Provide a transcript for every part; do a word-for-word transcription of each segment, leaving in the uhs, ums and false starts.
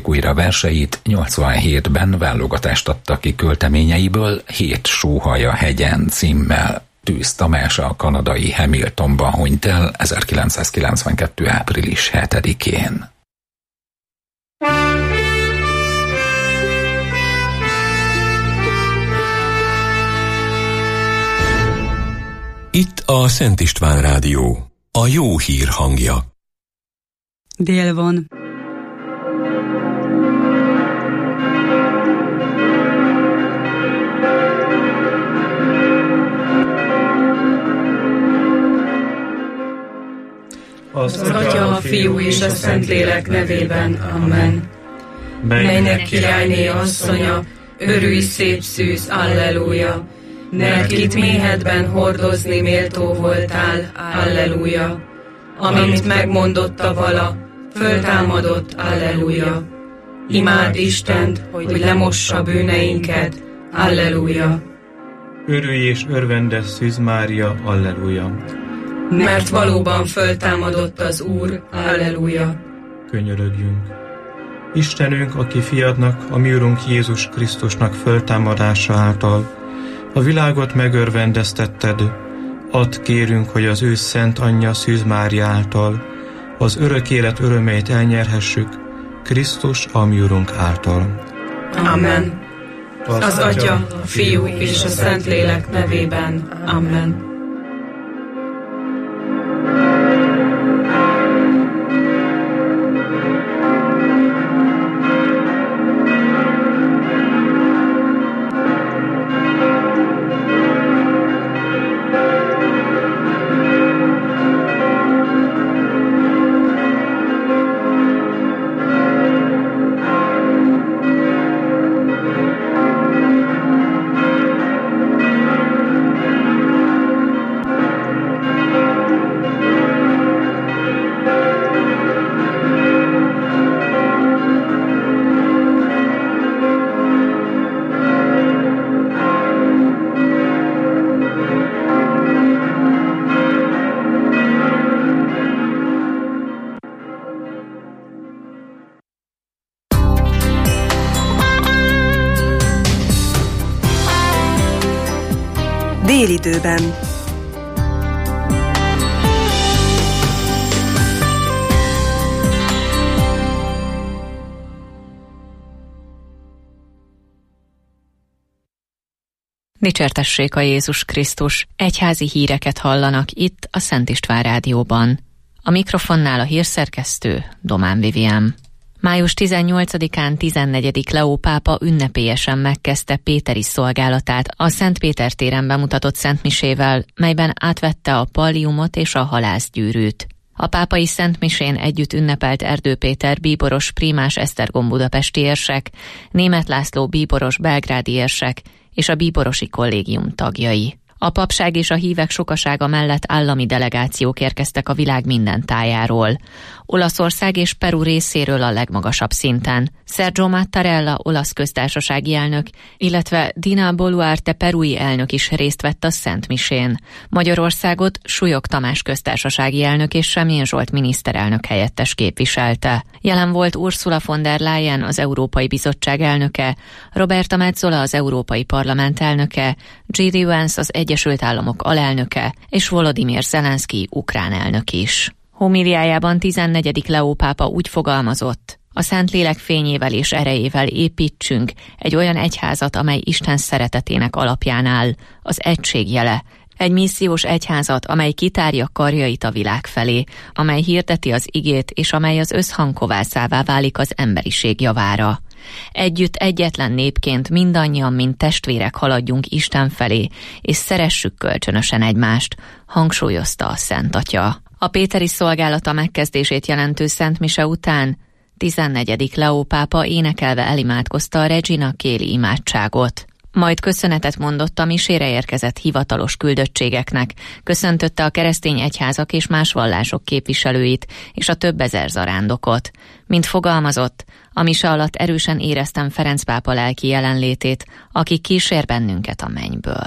olvassuk újra verseit, nyolcvanhétben válogatást adta ki költeményeiből Hét sóhaj a hegyen címmel. Tűz Tamás a kanadai Hamiltonban hunyt el ezerkilencszázkilencvenkettő. április hetedikén. Itt a Szent István Rádió, a jó hír hangja. Dél van. Az Atya, a Fiú és a Szentlélek nevében. Amen. Mennek királyné asszonya, örülj szép szűz, alleluja. Mert kit méhedben hordozni méltó voltál, alleluja. Amint megmondotta vala, föltámadott, alleluja. Imád Istent, hogy lemossa bűneinket, alleluja. Örülj és örvendes Szűz Mária, alleluja. Mert valóban föltámadott az Úr, alleluja. Könyörögjünk. Istenünk, aki fiadnak, a mi Urunk Jézus Krisztusnak föltámadása által a világot megörvendeztetted, add kérünk, hogy az ő szent anyja Szűz Mária által az örök élet örömeit elnyerhessük, Krisztus a mi Urunk által. Amen. Az, az Atya, a Fiú és a Szentlélek nevében. Amen. Délidőben. Dicsértessék a Jézus Krisztus! Egyházi híreket hallanak itt a Szent István Rádióban. A mikrofonnál a hírszerkesztő Domán Vivien. május tizennyolcadikán tizennegyedik Leó pápa ünnepélyesen megkezdte péteri szolgálatát a Szent Péter téren bemutatott szentmisével, melyben átvette a palliumot és a halászgyűrűt. A pápai szentmisén együtt ünnepelt Erdő Péter bíboros prímás Esztergom budapesti érsek, Németh László bíboros belgrádi érsek és a bíborosi kollégium tagjai. A papság és a hívek sokasága mellett állami delegációk érkeztek a világ minden tájáról. Olaszország és Peru részéről a legmagasabb szinten. Sergio Mattarella olasz köztársasági elnök, illetve Dina Boluarte perui elnök is részt vett a szentmisén. Magyarországot Súlyog Tamás köztársasági elnök és Semjén Zsolt miniszterelnök helyettes képviselte. Jelen volt Ursula von der Leyen, az Európai Bizottság elnöke, Roberta Metsola, az Európai Parlament elnöke, J D Vance, az Egyesült Államok alelnöke, és Volodymyr Zelenszky ukrán elnök is. Homiliájában tizennegyedik Leó pápa úgy fogalmazott: a Szentlélek fényével és erejével építsünk egy olyan egyházat, amely Isten szeretetének alapján áll, az egység jele, egy missziós egyházat, amely kitárja karjait a világ felé, amely hirdeti az igét, és amely az összhang kovászává válik az emberiség javára. Együtt egyetlen népként mindannyian, mint testvérek haladjunk Isten felé, és szeressük kölcsönösen egymást, hangsúlyozta a Szent Atya. A péteri szolgálata megkezdését jelentő szentmise után tizennegyedik Leó pápa énekelve elimádkozta a Regina Coeli imádságot. Majd köszönetet mondott a misére érkezett hivatalos küldöttségeknek, köszöntötte a keresztény egyházak és más vallások képviselőit és a több ezer zarándokot. Mint fogalmazott, a mise alatt erősen éreztem Ferenc pápa lelki jelenlétét, aki kísér bennünket a mennyből.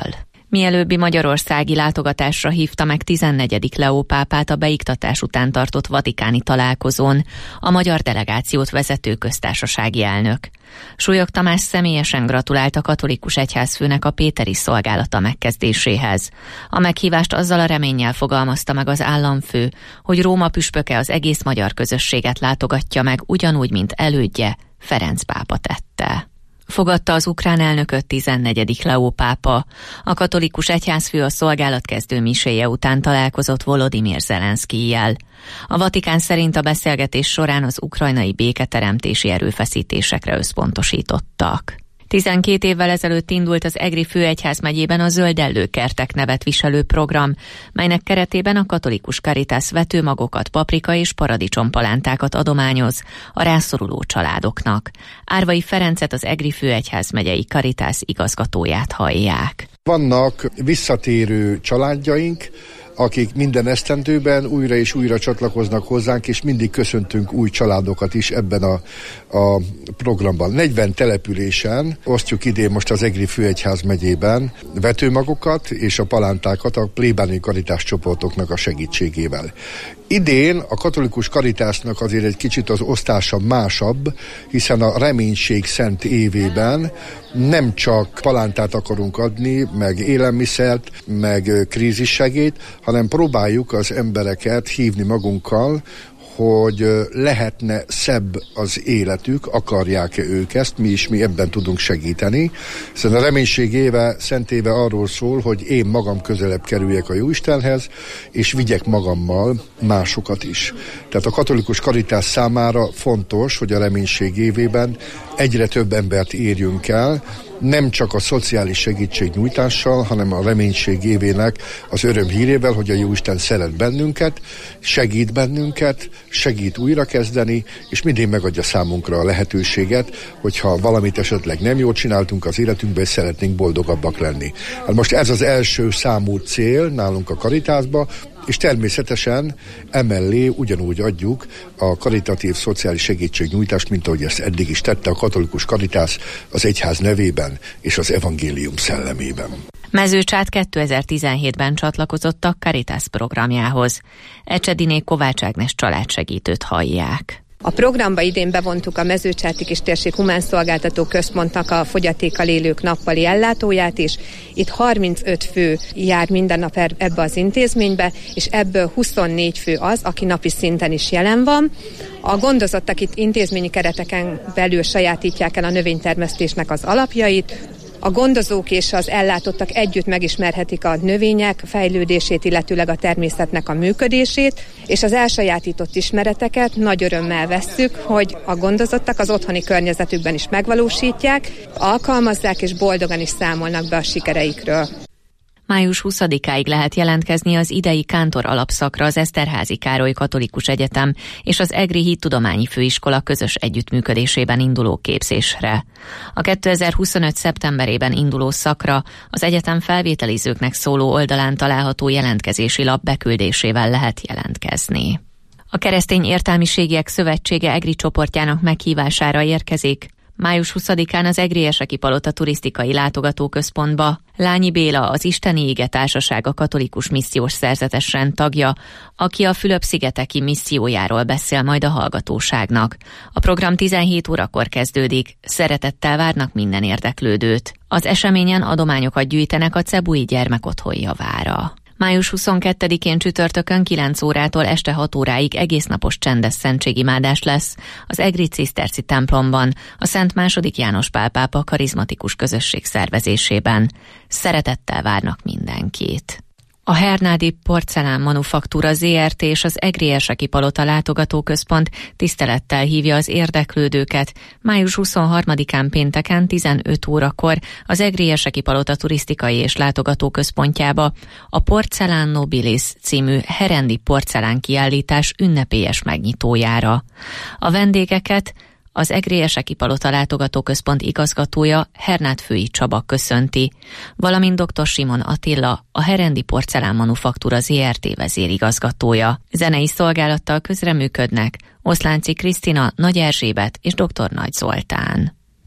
Mielőbbi magyarországi látogatásra hívta meg tizennegyedik Leó pápát a beiktatás után tartott vatikáni találkozón a magyar delegációt vezető köztársasági elnök. Súlyog Tamás személyesen gratulált a katolikus egyházfőnek a péteri szolgálata megkezdéséhez. A meghívást azzal a reménnyel fogalmazta meg az államfő, hogy Róma püspöke az egész magyar közösséget látogatja meg ugyanúgy, mint elődje, Ferenc pápa tette. Fogadta az ukrán elnököt tizennegyedik Leó pápa. A katolikus egyházfő a szolgálatkezdő miséje után találkozott Volodymyr Zelenszkijjel. A Vatikán szerint a beszélgetés során az ukrajnai béketeremtési erőfeszítésekre összpontosítottak. tizenkét évvel ezelőtt indult az Egri főegyházmegyében a Zöldellő kertek nevet viselő program, melynek keretében a katolikus Caritas vetőmagokat, paprika és paradicsompalántákat adományoz a rászoruló családoknak. Árvai Ferencet, az Egri főegyházmegyei Caritas igazgatóját hallják. Vannak visszatérő családjaink, akik minden esztendőben újra és újra csatlakoznak hozzánk, és mindig köszöntünk új családokat is ebben a, a programban. negyven településen osztjuk idén most az Egri főegyház megyében vetőmagokat és a palántákat a plébániai karitás csoportoknak a segítségével. Idén a katolikus karitásnak azért egy kicsit az osztása másabb, hiszen a reménység szent évében nem csak palántát akarunk adni, meg élelmiszert, meg krízissegélyt, hanem próbáljuk az embereket hívni magunkkal, hogy lehetne szebb az életük, akarják-e ők ezt, mi is mi ebben tudunk segíteni. Hiszen a reménység éve, szent éve arról szól, hogy én magam közelebb kerüljek a Jóistenhez, és vigyek magammal másokat is. Tehát a katolikus karitás számára fontos, hogy a reménység évében egyre több embert érjünk el, nem csak a szociális segítségnyújtással, hanem a reménység évének az öröm hírével, hogy a Jóisten szeret bennünket, segít bennünket, segít újrakezdeni, és mindig megadja számunkra a lehetőséget, hogyha valamit esetleg nem jól csináltunk az életünkben, és szeretnénk boldogabbak lenni. Hát most ez az első számú cél nálunk a Karitásba, és természetesen emellé ugyanúgy adjuk a karitatív szociális segítségnyújtást, mint ahogy ezt eddig is tette a katolikus karitás az egyház nevében és az evangélium szellemében. Mezőcsát kétezer-tizenhétben csatlakozott a Caritas programjához. Ecsediné Kovács Ágnes családsegítőt hallják. A programba idén bevontuk a Mezőcsáti Kistérség Humán Szolgáltató Központnak a fogyatékkal élők nappali ellátóját is. Itt harmincöt fő jár minden nap ebbe az intézménybe, és ebből huszonnégy fő az, aki napi szinten is jelen van. A gondozottak itt intézményi kereteken belül sajátítják el a növénytermesztésnek az alapjait. A gondozók és az ellátottak együtt megismerhetik a növények fejlődését, illetőleg a természetnek a működését, és az elsajátított ismereteket nagy örömmel vesszük, hogy a gondozottak az otthoni környezetükben is megvalósítják, alkalmazzák és boldogan is számolnak be a sikereikről. május huszadikáig lehet jelentkezni az idei kántor alapszakra az Eszterházy Károly Katolikus Egyetem és az Egri Hittudományi Főiskola közös együttműködésében induló képzésre. A kétezer-huszonöt szeptemberében induló szakra az egyetem felvételizőknek szóló oldalán található jelentkezési lap beküldésével lehet jelentkezni. A Keresztény Értelmiségiek Szövetsége Egri csoportjának meghívására érkezik május huszadikán az Egrieseki Palota turisztikai látogatóközpontba Lányi Béla, az Isteni Ige Társasága katolikus missziós szerzetes rend tagja, aki a Fülöp-szigeteki missziójáról beszél majd a hallgatóságnak. A program tizenhét órakor kezdődik, szeretettel várnak minden érdeklődőt. Az eseményen adományokat gyűjtenek a Cebui Gyermekotthon javára. május huszonkettedikén csütörtökön kilenc órától este hat óráig egésznapos csendes szentségimádás lesz az Egri Ciszterci templomban, a Szent második János Pál pápa karizmatikus közösség szervezésében. Szeretettel várnak mindenkit. A Hernádi Porcelán Manufaktúra zé er té és az Egrieseki Palota látogatóközpont tisztelettel hívja az érdeklődőket május huszonharmadikán pénteken tizenöt órakor az Egrieseki Palota turisztikai és látogatóközpontjába a Porcelán Nobilis című herendi porcelán kiállítás ünnepélyes megnyitójára. A vendégeket az Egrieseki Palota látogatóközpont igazgatója Hernádfői Csaba köszönti, valamint dr. Simon Attila, a Herendi Porcelán Manufaktúra zé er té vezérigazgatója. Zenei szolgálattal közreműködnek Oszlánci Krisztina, Nagy Erzsébet és dr. Nagy Zoltán.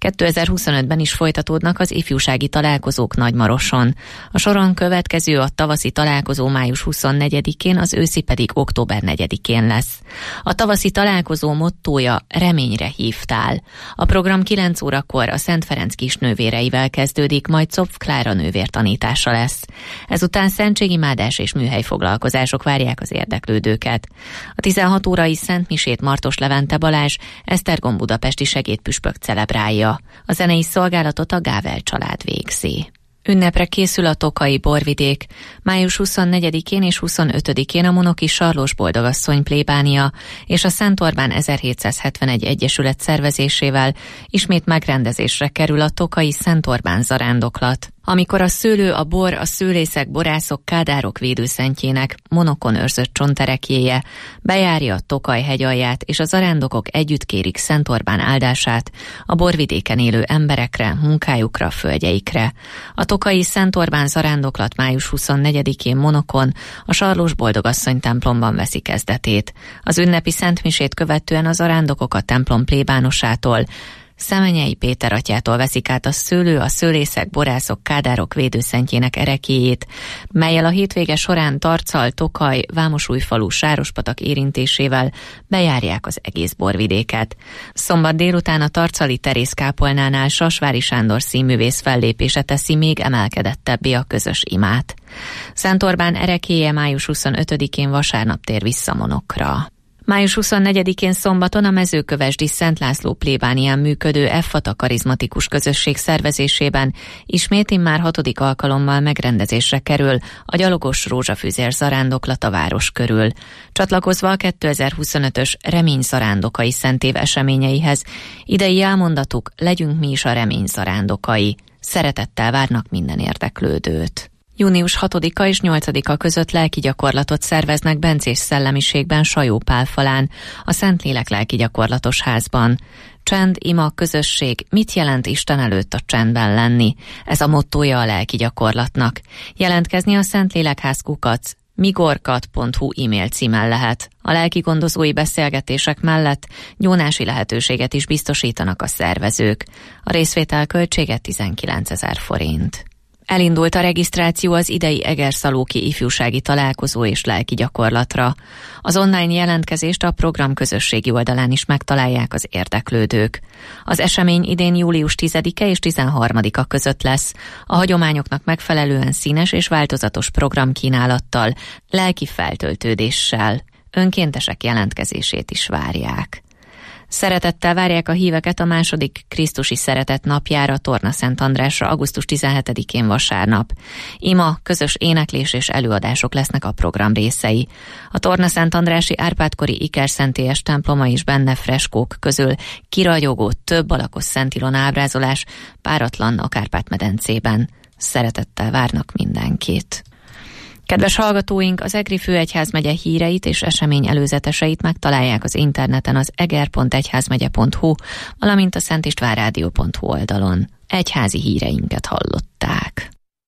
kétezer-huszonötben is folytatódnak az ifjúsági találkozók Nagymaroson. A soron következő a tavaszi találkozó május huszonnegyedikén, az őszi pedig október negyedikén lesz. A tavaszi találkozó mottója reményre hívtál. A program kilenc órakor a Szent Ferenc kisnővéreivel kezdődik, majd Zopf Klára nővér tanítása lesz. Ezután szentségimádás és műhelyfoglalkozások várják az érdeklődőket. A tizenhat órai szentmisét Martos Levente Balázs, Esztergom budapesti segédpüspök celebrálja. A zenei szolgálatot a Gável család végzi. Ünnepre készül a Tokai borvidék. május huszonnegyedikén és huszonötödikén a Monoki Sarlós Boldogasszony plébánia és a Szent Orbán ezerhétszázhetvenegy egyesület szervezésével ismét megrendezésre kerül a Tokai Szent Orbán zarándoklat. Amikor a szőlő, a bor, a szőlészek, borászok, kádárok védőszentjének, Monokon őrzött csonterekjéje bejárja a Tokaj hegyalját, és a zarándokok együtt kérik Szent Orbán áldását a borvidéken élő emberekre, munkájukra, földjeikre. A Tokai Szent Orbán zarándoklat május huszonnegyedikén Monokon a Sarlós Boldogasszony templomban veszi kezdetét. Az ünnepi szentmisét követően a zarándokok a templom plébánosától, Szemenyei Péter atyától veszik át a szőlő, a szőlészek, borászok, kádárok védőszentjének ereklyéjét, mellyel a hétvége során Tarcal, Tokaj, Vámosújfalu, Sárospatak érintésével bejárják az egész borvidéket. Szombat délután a tarcali Terész kápolnánál Sasvári Sándor színművész fellépése teszi még emelkedettebbé a közös imát. Szent Orbán ereklyéje május huszonötödikén vasárnap tér vissza Monokra. május huszonnegyedikén szombaton a Mezőkövesdi Szent László plébánián működő Effata karizmatikus közösség szervezésében ismét immár hatodik alkalommal megrendezésre kerül a gyalogos rózsafűzér zarándoklat a város körül. Csatlakozva a kétezer-huszonötös Remény zarándokai szentév eseményeihez, idei elmondatuk: legyünk mi is a remény zarándokai. Szeretettel várnak minden érdeklődőt. június hatodika és nyolcadika között lelki gyakorlatot szerveznek Bencés szellemiségben Sajó Pál falán, a Szentlélek lelki gyakorlatos házban. Csend, ima, közösség, mit jelent Isten előtt a csendben lenni? Ez a mottója a lelki gyakorlatnak. Jelentkezni a Szentlélekház kukac migorkat pont hu e-mail címen lehet. A lelki gondozói beszélgetések mellett gyónási lehetőséget is biztosítanak a szervezők. A részvétel költsége tizenkilencezer forint. Elindult a regisztráció az idei Egerszalóki ifjúsági találkozó és lelki gyakorlatra. Az online jelentkezést a program közösségi oldalán is megtalálják az érdeklődők. Az esemény idén július tizedike és tizenharmadika között lesz, a hagyományoknak megfelelően színes és változatos programkínálattal, lelki feltöltődéssel. Önkéntesek jelentkezését is várják. Szeretettel várják a híveket a második Krisztusi Szeretet napjára, Torna Szent Andrásra, augusztus tizenhetedikén vasárnap. Ima, közös éneklés és előadások lesznek a program részei. A Torna Szent Andrási Árpád-kori ikerszentélyes temploma is benne freskók közül kiragyogó, több alakos Szent Ilona ábrázolás, páratlan a Kárpát-medencében. Szeretettel várnak mindenkit. Kedves hallgatóink, az Egri főegyházmegye híreit és esemény előzeteseit megtalálják az interneten az eger pont egyházmegye pont hu, valamint a szentistvánrádió pont hu oldalon. Egyházi híreinket hallották.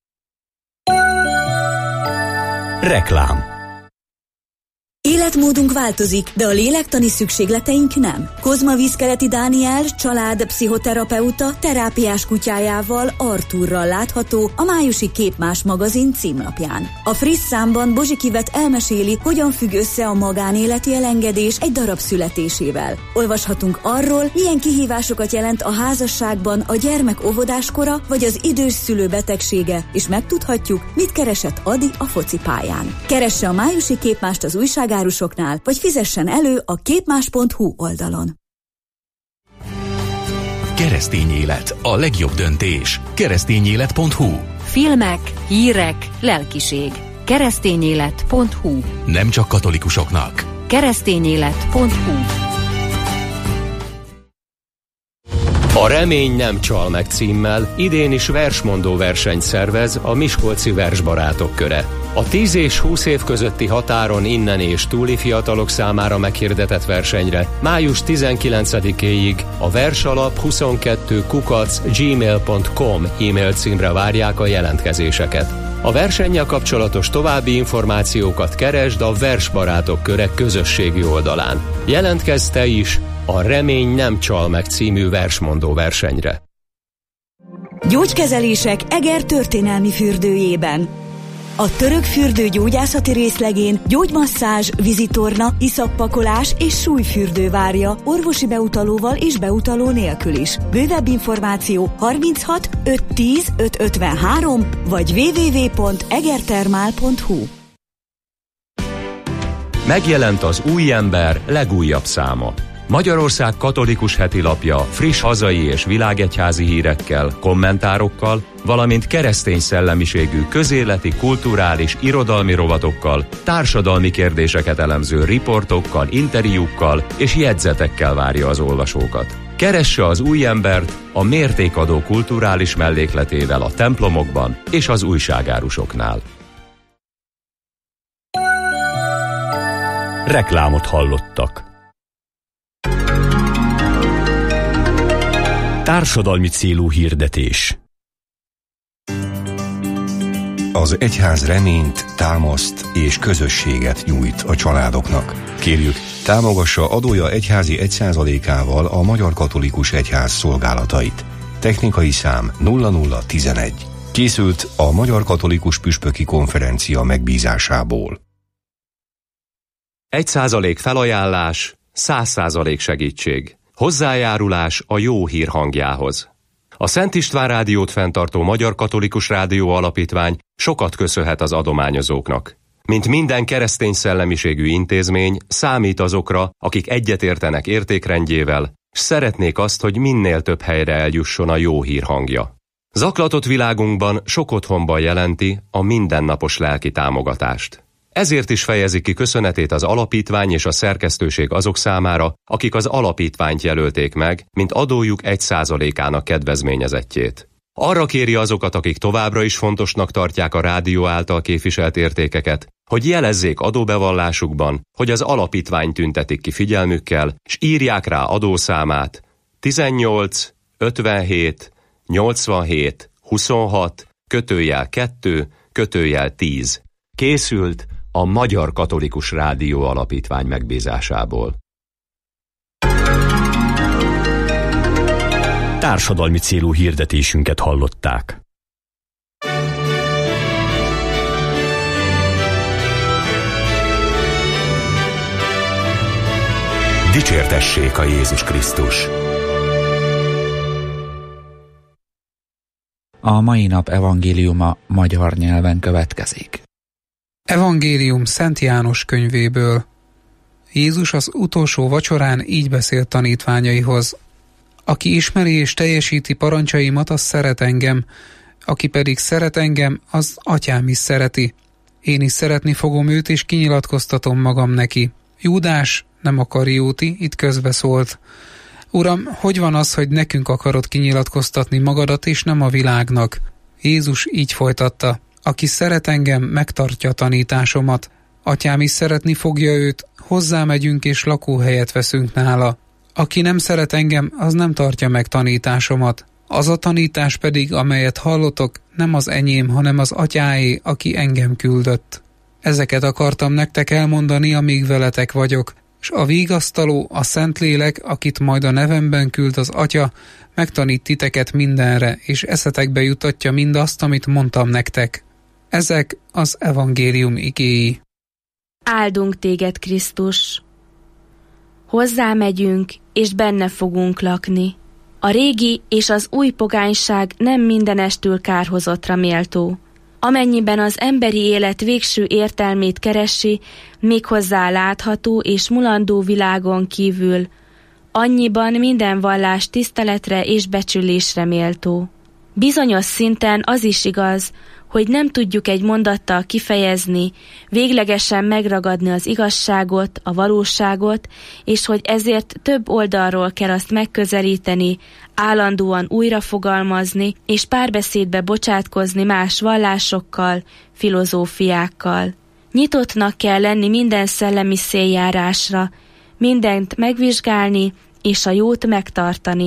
Reklám. Életmódunk változik, de a lélektani szükségleteink nem. Kozma Vízkeleti Dániel, család, pszichoterapeuta, terápiás kutyájával, Artúrral látható a májusi Képmás magazin címlapján. A friss számban Bozsikivet elmeséli, hogyan függ össze a magánéleti elengedés egy darab születésével. Olvashatunk arról, milyen kihívásokat jelent a házasságban a gyermek óvodáskora vagy az idős szülő betegsége, és megtudhatjuk, mit keresett Adi a focipályán. Keresse a májusi Képmást az újság árusoknál, vagy fizessen elő a képmás pont hu oldalon. Keresztény élet, a legjobb döntés. keresztényélet pont hu. Filmek, hírek, lelkiség. keresztényélet pont hu. Nem csak katolikusoknak. keresztényélet pont hu. A Remény nem csal meg címmel idén is versmondó versenyt szervez a Miskolci Versbarátok Köre. A tíz és húsz év közötti határon innen és túli fiatalok számára meghirdetett versenyre május tizenkilencedikéig a versalap huszonkettő kukac gmail pont com e-mail címre várják a jelentkezéseket. A versennyel kapcsolatos további információkat keresd a Versbarátok Köre közösségi oldalán. Jelentkezz te is, a Remény nem csal meg című versmondó versenyre. Gyógykezelések Eger történelmi fürdőjében. A török fürdő gyógyászati részlegén gyógymasszázs, vizitorna, iszappakolás és súlyfürdő várja orvosi beutalóval és beutaló nélkül is. Bővebb információ harminchat ötszáz tíz ötszázötvenhárom vagy double-u double-u double-u pont egertermál pont hu. Megjelent az Új Ember legújabb száma. Magyarország katolikus hetilapja friss hazai és világegyházi hírekkel, kommentárokkal, valamint keresztény szellemiségű közéleti, kulturális, irodalmi rovatokkal, társadalmi kérdéseket elemző riportokkal, interjúkkal és jegyzetekkel várja az olvasókat. Keresse az Új Embert a mértékadó kulturális mellékletével a templomokban és az újságárusoknál. Reklámot hallottak. Társadalmi célú hirdetés. Az egyház reményt, támaszt és közösséget nyújt a családoknak. Kérjük, támogassa adója egyházi egy százalékával a Magyar Katolikus Egyház szolgálatait. Technikai szám nulla nulla tizenegy. Készült a Magyar Katolikus Püspöki Konferencia megbízásából. Egy százalék felajánlás, száz százalék segítség. Hozzájárulás a jó hír hangjához. A Szent István Rádiót fenntartó Magyar Katolikus Rádió Alapítvány sokat köszönhet az adományozóknak. Mint minden keresztény szellemiségű intézmény, számít azokra, akik egyetértenek értékrendjével, s szeretnék azt, hogy minél több helyre eljusson a jó hír hangja. Zaklatott világunkban sok otthonban jelenti a mindennapos lelki támogatást. Ezért is fejezi ki köszönetét az alapítvány és a szerkesztőség azok számára, akik az alapítványt jelölték meg, mint adójuk egy százalékának kedvezményezettjét. Arra kéri azokat, akik továbbra is fontosnak tartják a rádió által képviselt értékeket, hogy jelezzék adóbevallásukban, hogy az alapítvány tüntetik ki figyelmükkel, s írják rá adószámát tizennyolc ötvenhét nyolcvanhét huszonhat kötőjel kettő kötőjel tíz. Készült a Magyar Katolikus Rádió Alapítvány megbízásából. Társadalmi célú hirdetésünket hallották. Dicsértessék a Jézus Krisztus! A mai nap evangéliuma magyar nyelven következik. Evangélium Szent János könyvéből. Jézus az utolsó vacsorán így beszélt tanítványaihoz. Aki ismeri és teljesíti parancsaimat, az szeret engem, aki pedig szeret engem, az atyám is szereti. Én is szeretni fogom őt, és kinyilatkoztatom magam neki. Júdás, nem a Karióti, itt közbeszólt. Uram, hogy van az, hogy nekünk akarod kinyilatkoztatni magadat, és nem a világnak? Jézus így folytatta. Aki szeret engem, megtartja tanításomat. Atyám is szeretni fogja őt, hozzámegyünk és lakóhelyet veszünk nála. Aki nem szeret engem, az nem tartja meg tanításomat. Az a tanítás pedig, amelyet hallotok, nem az enyém, hanem az atyáé, aki engem küldött. Ezeket akartam nektek elmondani, amíg veletek vagyok, s a vigasztaló, a Szentlélek, akit majd a nevemben küld az Atya, megtanít titeket mindenre, és eszetekbe jutatja mindazt, amit mondtam nektek. Ezek az evangélium igéi. Áldunk téged, Krisztus! Hozzámegyünk, és benne fogunk lakni. A régi és az új pogányság nem mindenestül kárhozatra méltó. Amennyiben az emberi élet végső értelmét keresi, méghozzá látható és mulandó világon kívül, annyiban minden vallás tiszteletre és becsülésre méltó. Bizonyos szinten az is igaz, hogy nem tudjuk egy mondattal kifejezni, véglegesen megragadni az igazságot, a valóságot, és hogy ezért több oldalról kell azt megközelíteni, állandóan újrafogalmazni, és párbeszédbe bocsátkozni más vallásokkal, filozófiákkal. Nyitottnak kell lenni minden szellemi széljárásra, mindent megvizsgálni, és a jót megtartani.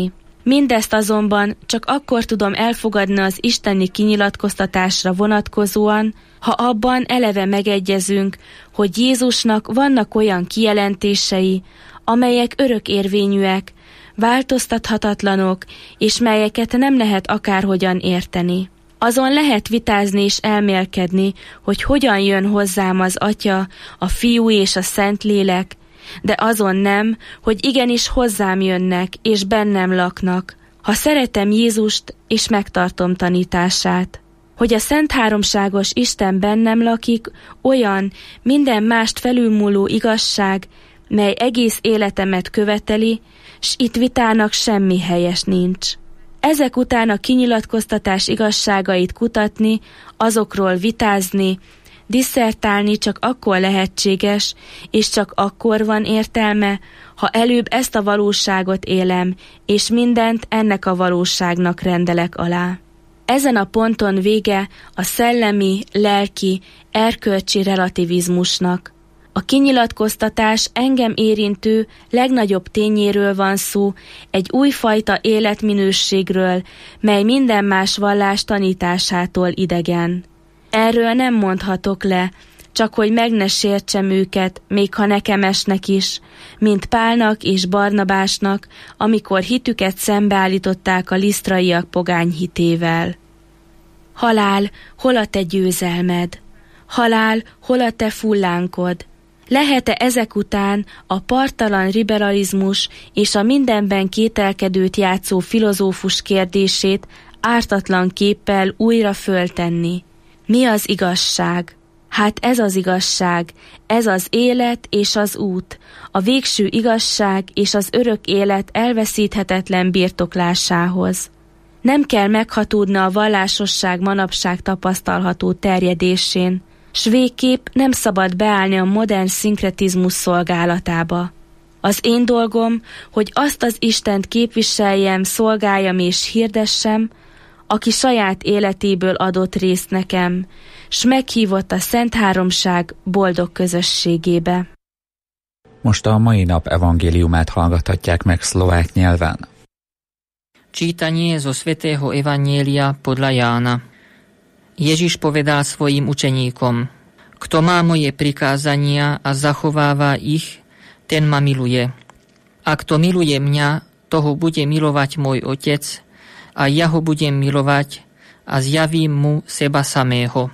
Mindezt azonban csak akkor tudom elfogadni az isteni kinyilatkoztatásra vonatkozóan, ha abban eleve megegyezünk, hogy Jézusnak vannak olyan kijelentései, amelyek örökérvényűek, változtathatatlanok, és melyeket nem lehet akárhogyan érteni. Azon lehet vitázni és elmélkedni, hogy hogyan jön hozzám az Atya, a Fiú és a Szentlélek, de azon nem, hogy igenis hozzám jönnek és bennem laknak, ha szeretem Jézust és megtartom tanítását. Hogy a Szent Háromságos Isten bennem lakik, olyan, minden mást felülmúló igazság, mely egész életemet követeli, s itt vitának semmi helyes nincs. Ezek után a kinyilatkoztatás igazságait kutatni, azokról vitázni, disszertálni csak akkor lehetséges, és csak akkor van értelme, ha előbb ezt a valóságot élem, és mindent ennek a valóságnak rendelek alá. Ezen a ponton vége a szellemi, lelki, erkölcsi relativizmusnak. A kinyilatkoztatás engem érintő legnagyobb tényéről van szó, egy újfajta életminőségről, mely minden más vallás tanításától idegen. Erről nem mondhatok le, csak hogy meg ne sértsem őket, még ha nekem esnek is, mint Pálnak és Barnabásnak, amikor hitüket szembeállították a lisztraiak pogány hitével. Halál, hol a te győzelmed? Halál, hol a te fullánkod? Lehet-e ezek után a parttalan liberalizmus és a mindenben kételkedőt játszó filozófus kérdését ártatlan képpel újra föltenni? Mi az igazság? Hát ez az igazság, ez az élet és az út, a végső igazság és az örök élet elveszíthetetlen birtoklásához. Nem kell meghatódni a vallásosság manapság tapasztalható terjedésén, s végképp nem szabad beállni a modern szinkretizmus szolgálatába. Az én dolgom, hogy azt az Istent képviseljem, szolgáljam és hirdessem, aki saját életéből adott részt nekem, s meghívott a Szent Háromság boldog közösségébe. Most a mai nap evangéliumát hallgathatják meg szlovák nyelven. Čítanie zo svätého Evanjelia podľa Jána. Ježiš povedal svojim učeníkom: Kto má moje prikázania a zachováva ich, ten ma miluje. A kto miluje mňa, toho bude milovať môj Otec, a ja ho budem milovať a zjavím mu seba samého.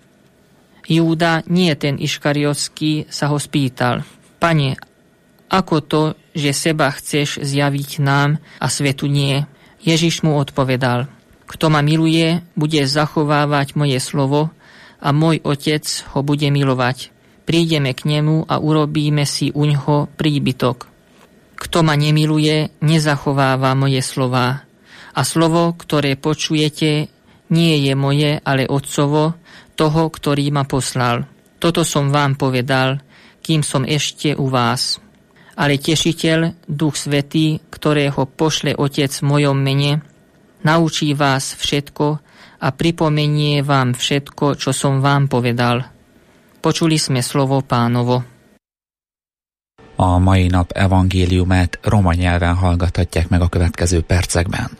Júda, nie ten Iškariotský, sa ho spýtal: Pane, ako to, že seba chceš zjaviť nám a svetu nie? Ježiš mu odpovedal: Kto ma miluje, bude zachovávať moje slovo a môj Otec ho bude milovať. Prídeme k nemu a urobíme si uňho príbytok. Kto ma nemiluje, nezachováva moje slová. A slovo, ktoré počujete, nie je moje, ale Otcovo, toho, ktorý ma poslal. Toto som vám povedal, kým som ešte u vás. Ale Tešiteľ, Duch Svätý, ktorého pošle Otec v mojom mene, naučí vás všetko a pripomenie vám všetko, čo som vám povedal. Počuli sme slovo Pánovo. A mai nap evangéliumát roma nyelven hallgathatják meg a következő percekben.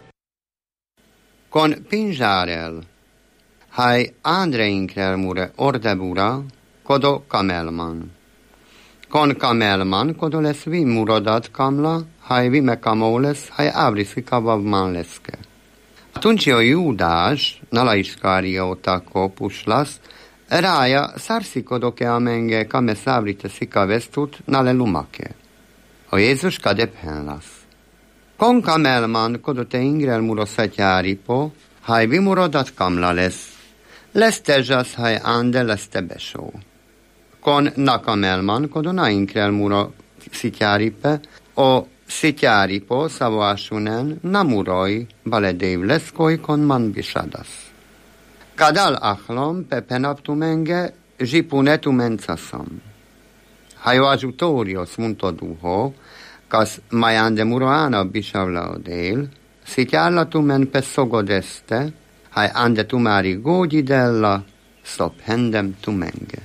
Con pinzsárel, haj ándreinkrel mure ordebura, kodo kamelman. Con kamelman, kodo lesz vi murodat kamla, haj vime kamoles, haj ávrisi kavavman leszke. Tunčio Júdás, nala Iskariota kopuslas, rája szárszikodoke amenge kame szávrite szika vesztut, nale lumake. A Jézus kadephen lesz. Con kamelman, kodo te ingrel muro szatyáripo, haj vi murodat kamla lesz. Lesz tezsasz, haj ande lesz te besó. Con nakamelman, kodo na ingrel muro szityáripe, o szityáripo szavasunen namuroi baledév leszkoj kon man bisadas. Kadal achlam pepenaptumenge žipunetumencasam. Hajo ajutorios muntoduho, kas majande muroana bisavlaodél, szityárlatumen pe szogodeste, haj ande tumári gógyidella, szop hendem tumenge.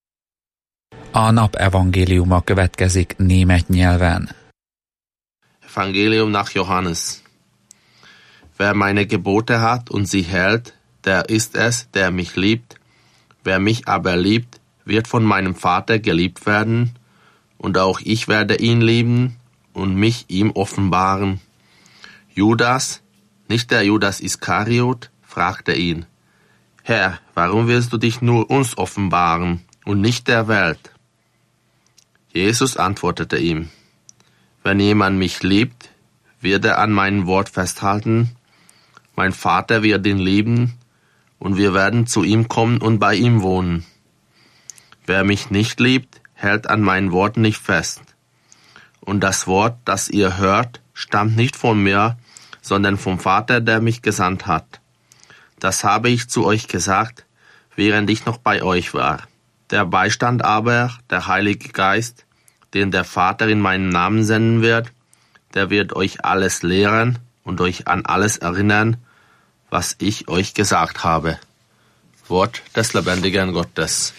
A nap evangéliuma következik német nyelven. Evangelium nach Johannes. Wer meine Gebote hat und sie hält, der ist es, der mich liebt. Wer mich aber liebt, wird von meinem Vater geliebt werden, und auch ich werde ihn lieben und mich ihm offenbaren. Judas, nicht der Judas Iskariot, fragte ihn: Herr, warum willst du dich nur uns offenbaren und nicht der Welt? Jesus antwortete ihm: Wenn jemand mich liebt, wird er an meinem Wort festhalten. Mein Vater wird ihn lieben, und wir werden zu ihm kommen und bei ihm wohnen. Wer mich nicht liebt, hält an meinen Worten nicht fest. Und das Wort, das ihr hört, stammt nicht von mir, sondern vom Vater, der mich gesandt hat. Das habe ich zu euch gesagt, während ich noch bei euch war. Der Beistand aber, der Heilige Geist, den der Vater in meinem Namen senden wird, der wird euch alles lehren und euch an alles erinnern, was ich euch gesagt habe. Wort des lebendigen Gottes.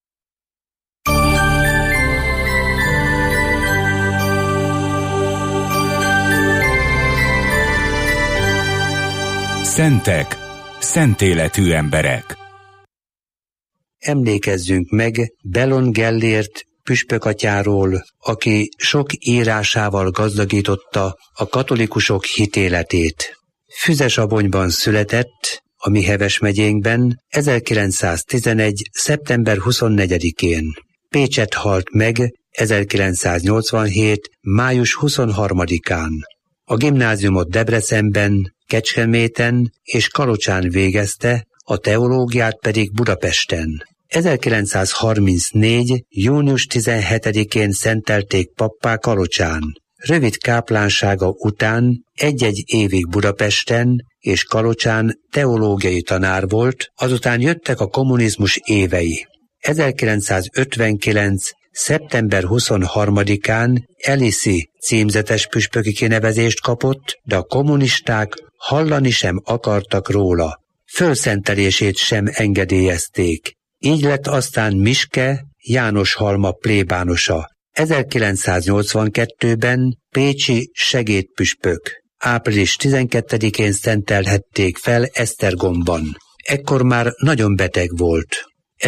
Szentek, szentéletű emberek. Emlékezzünk meg Bellon Gellért püspökatyáról, aki sok írásával gazdagította a katolikusok hitéletét. Füzesabonyban született, a mi Heves megyénkben, ezerkilencszáztizenegy. szeptember huszonnegyedikén. Pécsett halt meg ezerkilencszáznyolcvanhét. május huszonharmadikán. A gimnáziumot Debrecenben, Kecskeméten és Kalocsán végezte, a teológiát pedig Budapesten. ezerkilencszázharmincnégy. június tizenhetedikén szentelték pappá Kalocsán. Rövid káplánsága után egy-egy évig Budapesten és Kalocsán teológiai tanár volt, azután jöttek a kommunizmus évei. ezerkilencszázötvenkilenc. szeptember huszonharmadikán Eliszi címzetes püspöki kinevezést kapott, de a kommunisták hallani sem akartak róla. Fölszentelését sem engedélyezték. Így lett aztán Miske Jánoshalma plébánosa. ezerkilencszáznyolcvankettőben pécsi segédpüspök. április tizenkettedikén szentelhették fel Esztergomban. Ekkor már nagyon beteg volt.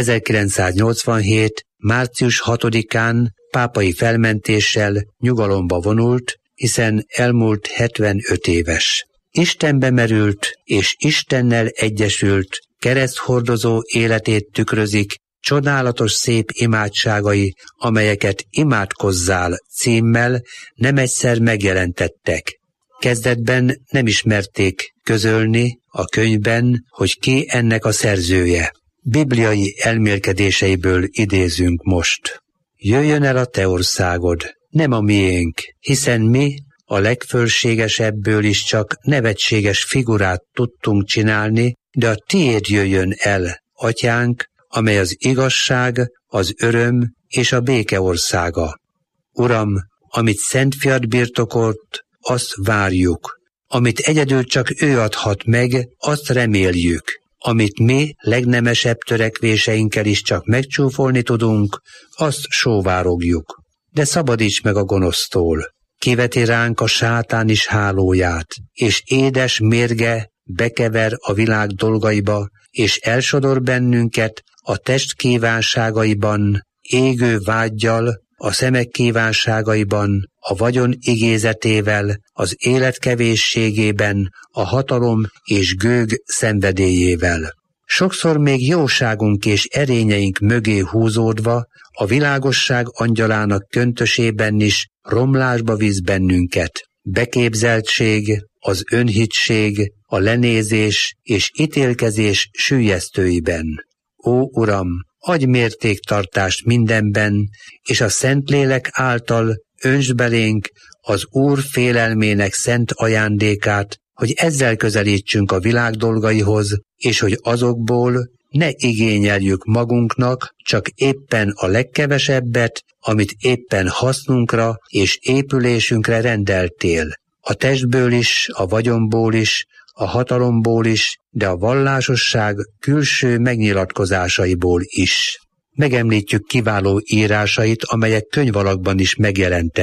ezerkilencszáznyolcvanhét. március hatodikán pápai felmentéssel nyugalomba vonult, hiszen elmúlt hetvenöt éves. Istenbe merült és Istennel egyesült, kereszthordozó életét tükrözik csodálatos szép imádságai, amelyeket Imádkozzál címmel nem egyszer megjelentettek. Kezdetben nem ismerték közölni a könyvben, hogy ki ennek a szerzője. Bibliai elmélkedéseiből idézünk most. Jöjjön el a te országod, nem a miénk, hiszen mi a legfölségesebből is csak nevetséges figurát tudtunk csinálni, de a tiéd jöjjön el, atyánk, amely az igazság, az öröm és a béke országa. Uram, amit Szent Fiad birtokolt, azt várjuk. Amit egyedül csak ő adhat meg, azt reméljük. Amit mi legnemesebb törekvéseinkkel is csak megcsúfolni tudunk, azt sóvárogjuk. De szabadíts meg a gonosztól. Kiveti ránk a sátán is hálóját, és édes mérge bekever a világ dolgaiba, és elsodor bennünket a test kívánságaiban, égő vággyal, a szemek kívánságaiban, a vagyon igézetével, az élet kevésségében, a hatalom és gőg szenvedélyével. Sokszor még jóságunk és erényeink mögé húzódva, a világosság angyalának köntösében is romlásba visz bennünket. Beképzeltség, az önhittség, a lenézés és ítélkezés süllyesztőiben. Ó, Uram, adj mértéktartást mindenben, és a Szentlélek által öntsd belénk az Úr félelmének szent ajándékát, hogy ezzel közelítsünk a világ dolgaihoz, és hogy azokból ne igényeljük magunknak csak éppen a legkevesebbet, amit éppen hasznunkra és épülésünkre rendeltél. A testből is, a vagyonból is, a hatalomból is, de a vallásosság külső megnyilatkozásaiból is. Megemlítjük kiváló írásait, amelyek könyvalakban is megjelentek.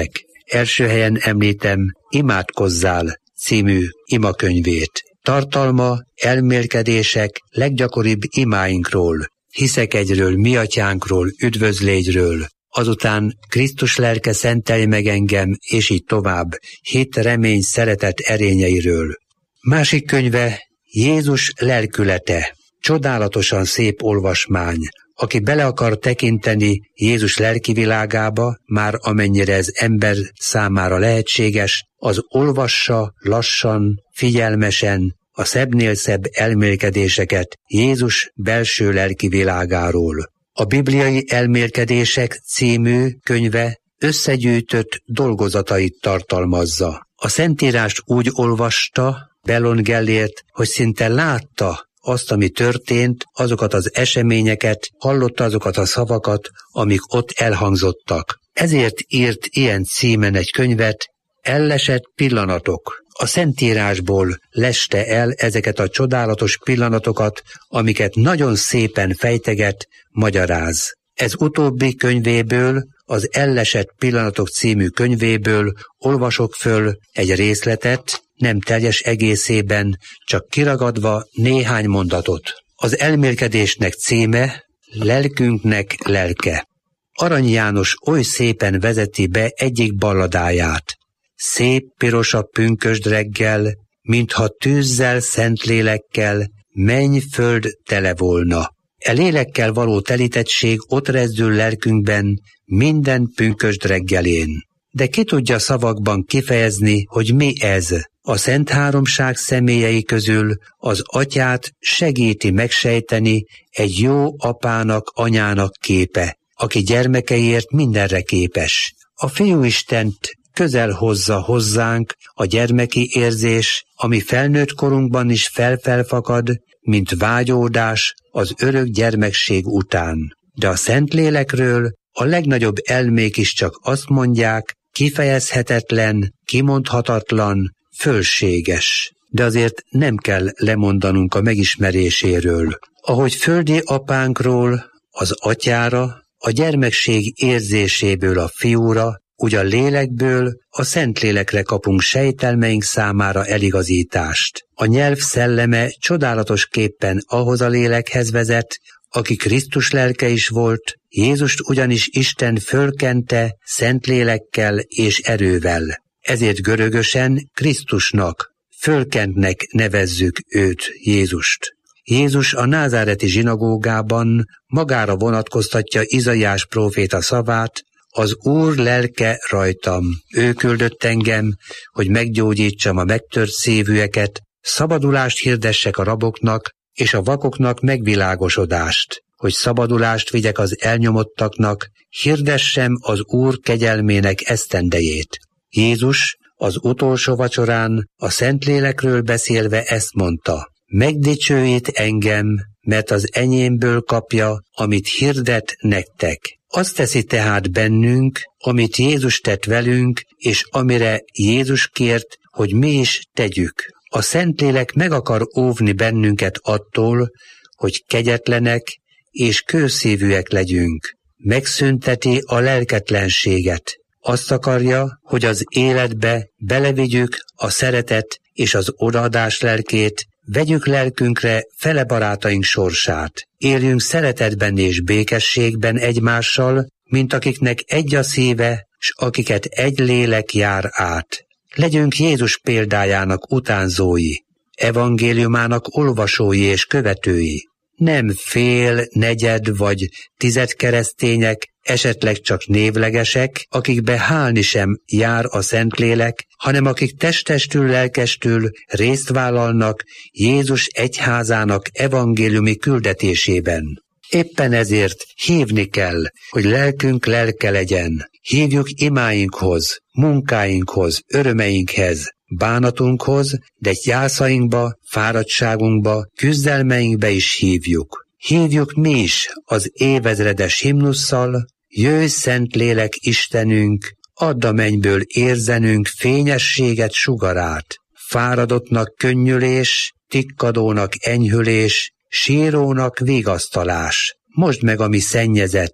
első helyen említem Imádkozzál című imakönyvét. Tartalma elmélkedések leggyakoribb imáinkról, hiszek egyről, mi atyánkról, üdvözlégyről, azután Krisztus lelke szentelj meg engem, és így tovább, hit, remény, szeretet erényeiről. Másik könyve Jézus lelkülete, csodálatosan szép olvasmány. Aki bele akar tekinteni Jézus lelki világába, már amennyire ez ember számára lehetséges, az olvassa lassan, figyelmesen a szebbnél szebb elmélkedéseket Jézus belső lelki világáról. A Bibliai Elmélkedések című könyve összegyűjtött dolgozatait tartalmazza. A Szentírást úgy olvasta Bellon Gellért, hogy szinte látta azt, ami történt, azokat az eseményeket, hallotta azokat a szavakat, amik ott elhangzottak. Ezért írt ilyen címen egy könyvet, Ellesett pillanatok. A Szentírásból leste el ezeket a csodálatos pillanatokat, amiket nagyon szépen fejteget, magyaráz. Ez utóbbi könyvéből, az Ellesett pillanatok című könyvéből olvasok föl egy részletet, nem teljes egészében, csak kiragadva néhány mondatot. Az elmélkedésnek címe Lelkünknek lelke. Arany János oly szépen vezeti be egyik balladáját. Szép pirosabb pünkösd reggel, mintha tűzzel, szentlélekkel, menny-föld tele volna. E lélekkel való telítettség ott rezdül lelkünkben minden pünkösd reggelén. De ki tudja szavakban kifejezni, hogy mi ez? A Szent Háromság személyei közül az atyát segíti megsejteni egy jó apának, anyának képe, aki gyermekeiért mindenre képes. A Fiúistent közel hozza hozzánk a gyermeki érzés, ami felnőtt korunkban is felfelfakad, mint vágyódás az örök gyermekség után. De a Szentlélekről a legnagyobb elmék is csak azt mondják, kifejezhetetlen, kimondhatatlan, fölséges. De azért nem kell lemondanunk a megismeréséről. Ahogy földi apánkról az atyára, a gyermekség érzéséből a fiúra, úgy a lélekből a Szentlélekre kapunk sejtelmeink számára eligazítást. A nyelv szelleme csodálatosképpen ahhoz a lélekhez vezet, aki Krisztus lelke is volt, Jézust ugyanis Isten fölkente Szentlélekkel és erővel. Ezért görögösen Krisztusnak, fölkentnek nevezzük őt, Jézust. Jézus a názáreti zsinagógában magára vonatkoztatja Izaiás próféta szavát, az Úr lelke rajtam, ő küldött engem, hogy meggyógyítsam a megtört szívűeket, szabadulást hirdessek a raboknak, és a vakoknak megvilágosodást, hogy szabadulást vigyek az elnyomottaknak, hirdessem az Úr kegyelmének esztendejét. Jézus az utolsó vacsorán a Szentlélekről beszélve ezt mondta, megdicsőít engem, mert az enyémből kapja, amit hirdet nektek. Azt teszi tehát bennünk, amit Jézus tett velünk, és amire Jézus kért, hogy mi is tegyük. A Szentlélek meg akar óvni bennünket attól, hogy kegyetlenek és kőszívűek legyünk. Megszünteti a lelketlenséget. Azt akarja, hogy az életbe belevigyük a szeretet és az odaadás lelkét, vegyük lelkünkre fele barátaink sorsát. Éljünk szeretetben és békességben egymással, mint akiknek egy a szíve, s akiket egy lélek jár át. Legyünk Jézus példájának utánzói, evangéliumának olvasói és követői. Nem fél, negyed vagy tized keresztények, esetleg csak névlegesek, akikbe hálni sem jár a Szentlélek, hanem akik testestül, lelkestül részt vállalnak Jézus egyházának evangéliumi küldetésében. Éppen ezért hívni kell, hogy lelkünk lelke legyen. Hívjuk imáinkhoz, munkáinkhoz, örömeinkhez, bánatunkhoz, de gyászainkba, fáradtságunkba, küzdelmeinkbe is hívjuk. Hívjuk mi is az évezredes himnusszal, jöjj Szentlélek Istenünk, add a mennyből érzenünk fényességet sugarát, fáradottnak könnyülés, tikkadónak enyhülés, sírónak vigasztalás. Mosd meg a mi szennyezett,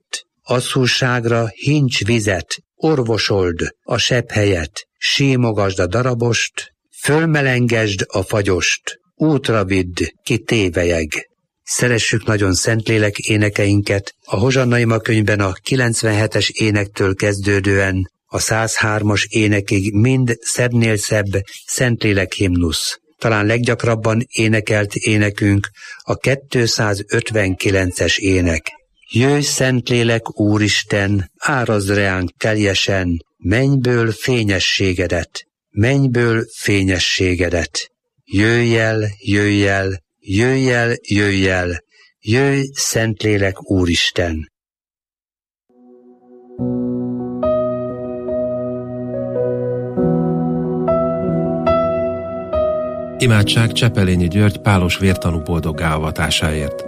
asszúságra hincs vizet, orvosold a sebb helyet, símogasd a darabost, fölmelengesd a fagyost, útra vidd, ki tévelyeg. Szeressük nagyon Szentlélek énekeinket, a Hozsanna ima könyvben a kilencvenhetes énektől kezdődően a száz hármas énekig mind szebbnél szebb Szentlélek himnusz. Talán leggyakrabban énekelt énekünk a kétszázötvenkilences ének. Jöjj, Szentlélek Úristen, árazd reánk teljesen, mennyből fényességedet, mennyből fényességedet. Jöjj el, jöjj el, jöjj el, jöjj el, jöjj, Szentlélek Úristen. Imádság Csepelényi György pálos vértanú boldoggá avatásáért.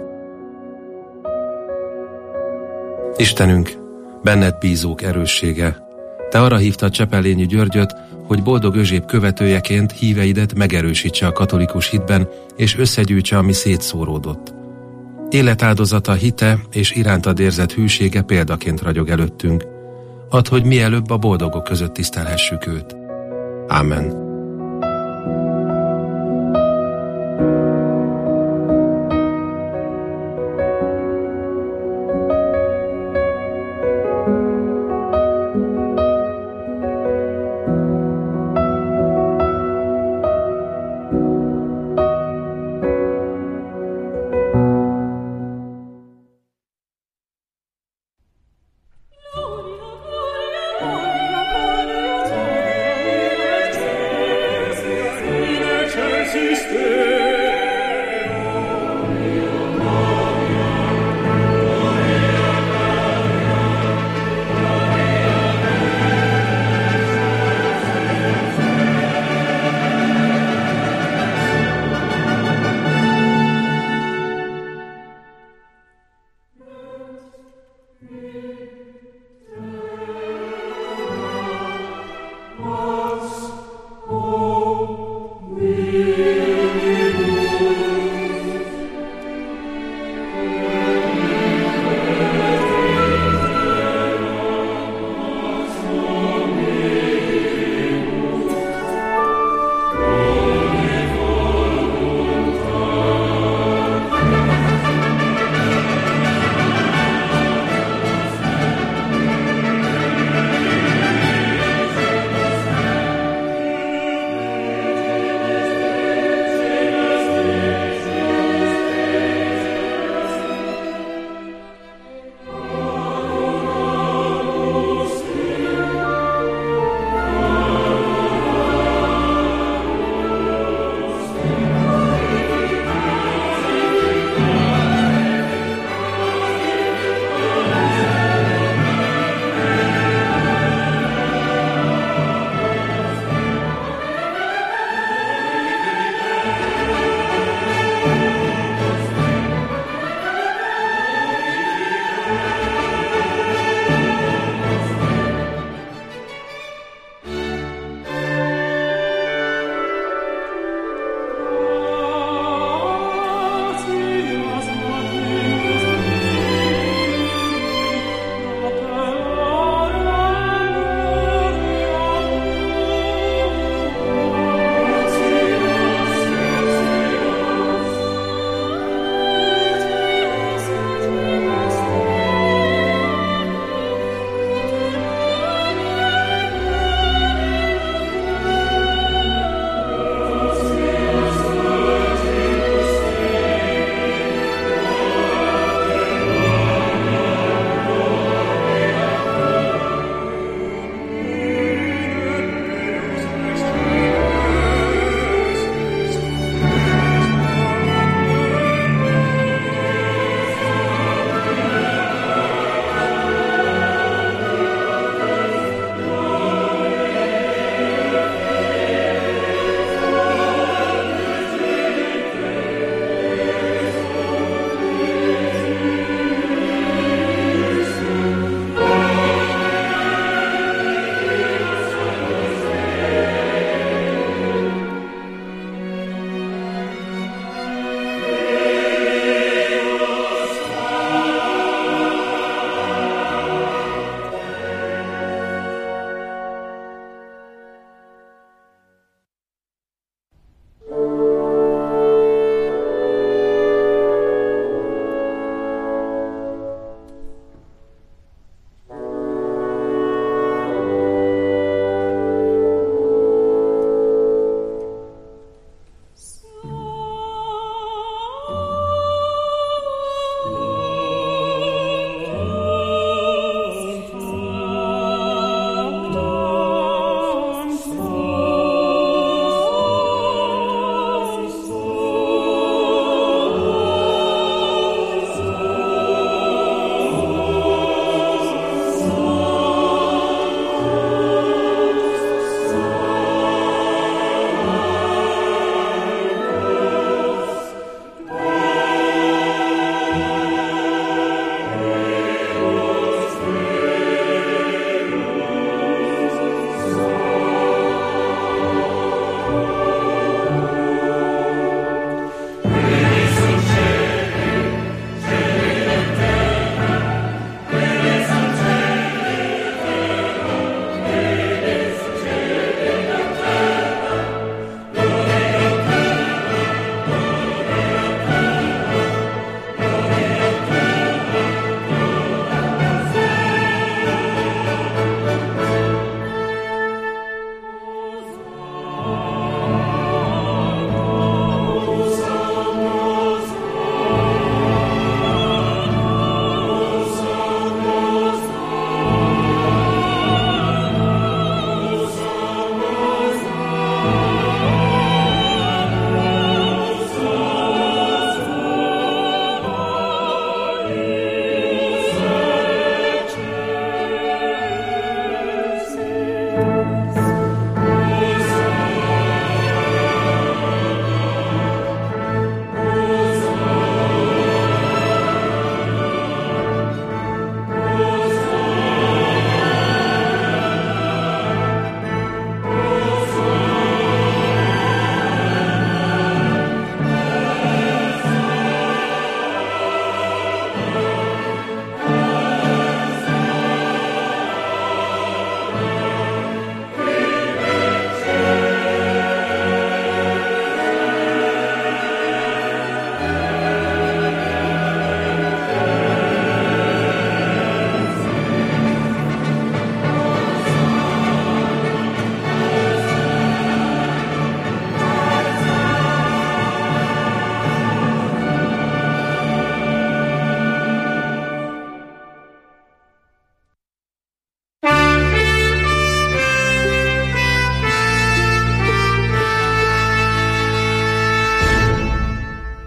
Istenünk, benned bízók erőssége, te arra hívtad Csepelényi Györgyöt, hogy boldog Özséb követőjeként híveidet megerősítse a katolikus hitben, és összegyűjtse, ami szétszóródott. Életáldozata, hite és irántad érzett hűsége példaként ragyog előttünk. Add, hogy mielőbb a boldogok között tisztelhessük őt. Ámen. We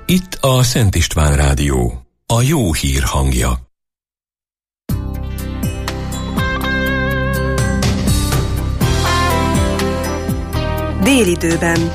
Itt a Szent István Rádió, a jó hír hangja. Délidőben.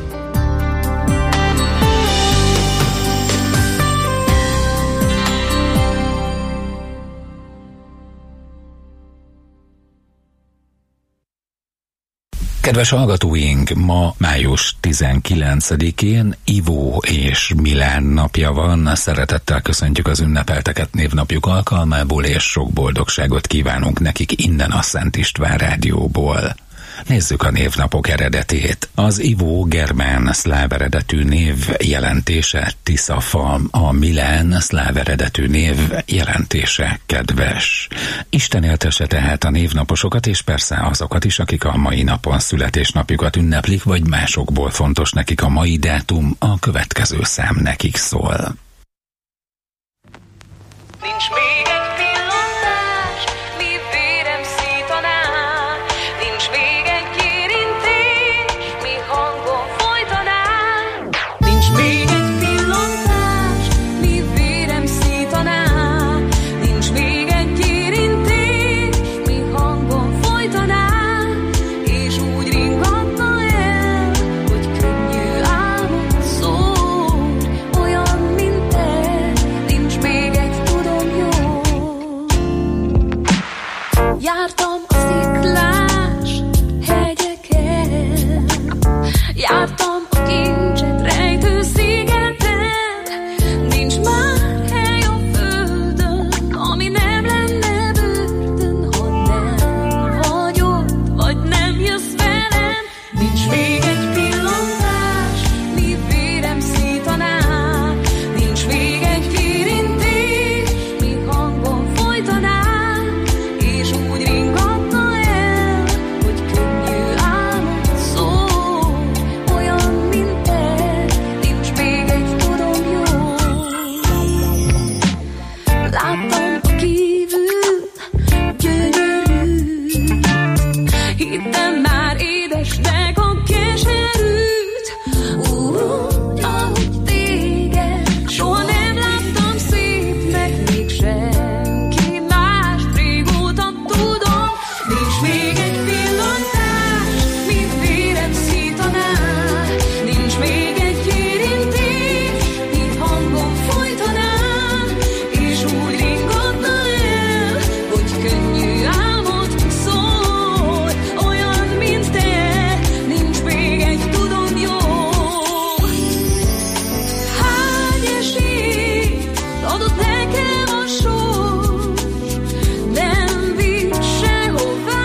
Kedves hallgatóink, ma május tizenkilencedikén Ivó és Milán napja van. Szeretettel köszöntjük az ünnepelteket névnapjuk alkalmából, és sok boldogságot kívánunk nekik innen a Szent István Rádióból. Nézzük a névnapok eredetét. Az Ivó germán szláv eredetű név jelentése Tiszafalm, a Milán szláv eredetű név jelentése kedves. Isten éltesse tehát a névnaposokat, és persze azokat is, akik a mai napon születésnapjukat ünneplik, vagy másokból fontos nekik a mai dátum, a következő szám nekik szól. Nincs még egy pillantás, mi vérem szítaná, nincs még egy érintés, mi hangon folytaná. Nincs még egy pillantás, mi vérem szítaná, nincs még egy érintés, mi hangon folytaná, és úgy ringatna el, hogy könnyű álmod szól, olyan, mint te, nincs még egy tudom jó. Jártam a sziklás hegyeken, jártam a kincset rejtő szigeten, nincs már hely a földön, ami nem lenne börtön, ha nem vagy ott, vagy nem jössz velem. Nincs még egy pillantás, mi vérem szítaná, nincs még egy érintés, mi hangon folytaná, és úgy ringatna el, hogy könnyű álmod szól, olyan, mint te, nincs még egy tudom jó. Láttam a kívül gyönyörű, hittem már édesnek a keserűt, úgy, ahogy téged, soha nem láttam szépnek még senki más, régóta tudom. Nincs még egy pillantás, mint vérem szítaná, nincs még egy érintés, mint hangon folytaná, és úgy ringatna el, hogy könnyű álmod szól, olyan, mint te, nincs még egy tudom jó. Hány esélyt adott nekem a sors, nem visz sehová.